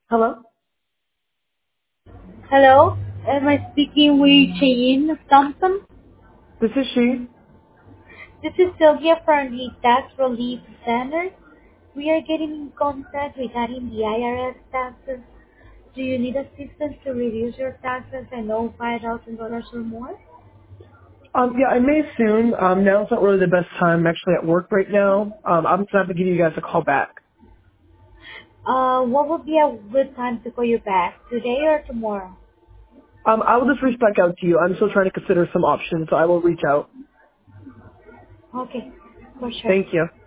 Hello? Hello, am I speaking with Cheyenne Thompson? This is she. This is Sylvia from the Tax Relief Center. We are getting in contact regarding the IRS taxes. Do you need assistance to reduce your taxes and owe $5,000 or more? Yeah, I may soon. Now's not really the best time. I'm actually at work right now. I'm just going to have to give you guys a call back. What would be a good time to call you back, today or tomorrow? I will just reach back out to you. I'm still trying to consider some options, so I will reach out. Okay, for sure. Thank you.